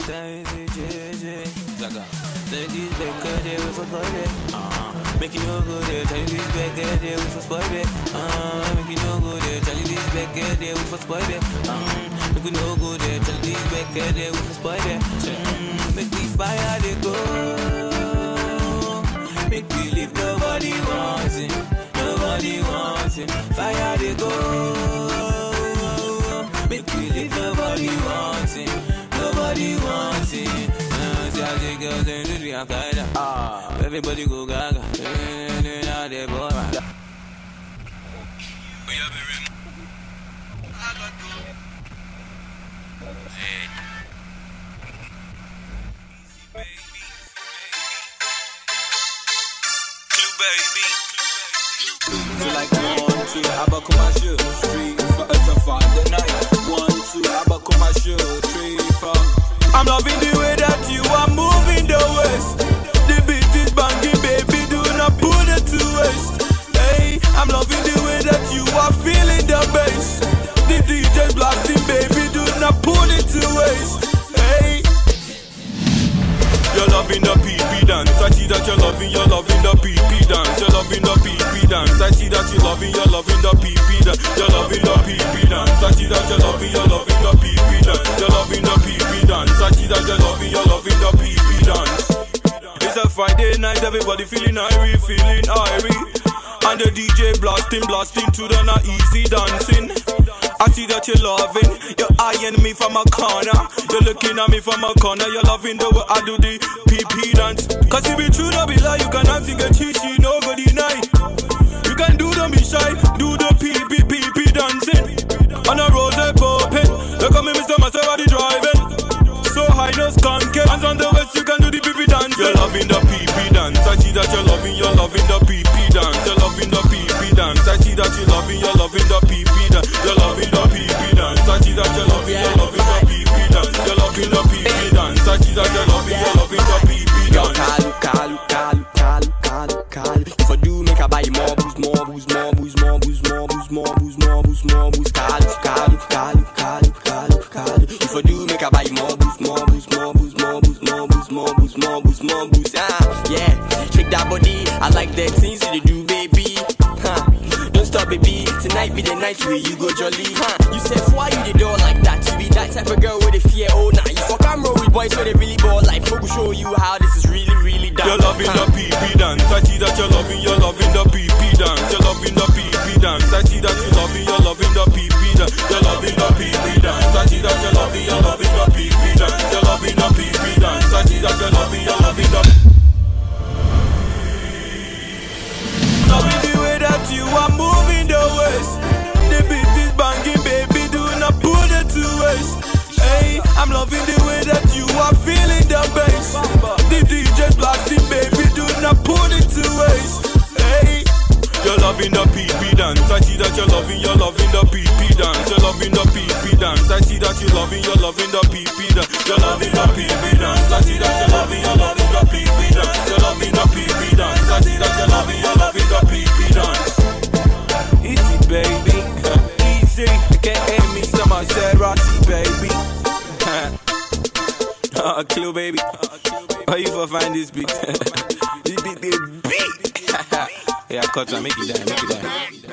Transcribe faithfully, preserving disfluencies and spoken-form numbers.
Say these back good, they will support it. Uh, make you no good, they tell you these back good, they will support it. Uh, make you no good, they tell you these back good, they will support it. Um, make you no good, they tell you these back good, they will support it. Um, make me fire, they go. Make me live, nobody wants it. Nobody wants it. Fire, they go. Make me live, nobody wants it. Nobody wants it. Girls in the Al-Qaeda. Ah, everybody go gaga. Now they boy. Like one, two, I buck on my shoe. Three, four, it's a Friday night. One, two, I buck on my shoe. Three, four. I'm loving the way that you are moving the waist. The beat is banging, baby, do not put it to waste. Hey, I'm loving the way that you are feeling the bass. The D J blasting, baby, do not put it to waste. Hey, you're loving the P P dance. I see that you're loving, you're loving the P P dance. You're loving the P P dance. I see that you're loving, you're loving the P P dance. You're loving the P P dance. I see that you're loving, you're loving the P P dance. You're loving the P P dance. I see that you're loving, you're loving the P P dance. It's a Friday night, everybody feeling irie, feeling irie. And the D J blasting, blasting to the not easy dancing. I see that you're loving, you're eyeing me from a corner. You're looking at me from a corner, you're loving the way I do the P P dance. Cause if it's true, no be lie, you can dance and get cheesy, nobody night. You can do the me shy, do the P P P P dancing. On a road they popping, look at me Mister Maserati driving. So high no skunking, hands on the west you can do the P P dance. You're loving the P P dance, I see that you're loving, you're loving the P P dance. You're loving the P P dance, I see that you're loving, you're loving the P P dance. You're loving the P P dance, I see that you're loving, you're loving the P P dance. You're loving the P P dance, I see that you're loving, you're loving the P P dance. Kalu, kalu, kalu, kalu, kalu, kalu. If I do make I buy more booze, more booze, more booze, more booze, more booze, more booze, more booze, more booze. Kalu, kalu, kalu, kalu, kalu, kalu. If I do make I buy more booze, more booze, more booze, more booze, more booze, more booze, more booze, more booze. Ah, yeah, shake that body. I like that things you do, baby. Huh. Don't stop, baby. Tonight be the night where you go jolly. Huh. You said why you the door like that? You be that type of girl with a fear. Oh, nah. You fuck I'm roll with boys where they really ball like. We'll show you how this is really, really done. You're loving huh. the P P dance. I see that you're loving, you're loving the P P dance. You're loving the P P dance. I see that you're loving, you're loving the P P dance. You're loving the P P dance. I see that you're loving, you're loving the P P dance. You're loving the P P dance. I see that you're loving, you're loving the. Loving the way that you are moving the waist. The beat is banging, baby, do not put it to waste. Hey, I'm loving the way that you are feeling the bass. The D J blasting, baby, do not put it to waste. Hey, you're loving the P P dance. I see that you're loving, you're loving the P P dance. You're loving the P P dance. I see that you're loving, you're loving the P P dance. You're loving the P P dance. I see that you're loving, you're loving the P P dance. You're loving the P P dance. I see that you're loving, you're loving the P P dance. Easy, baby, easy. A K A Mister Maserati, baby. Uh, Clue, baby. How you for find this beat? This beat, this beat. Yeah, cut and make it die, make it die.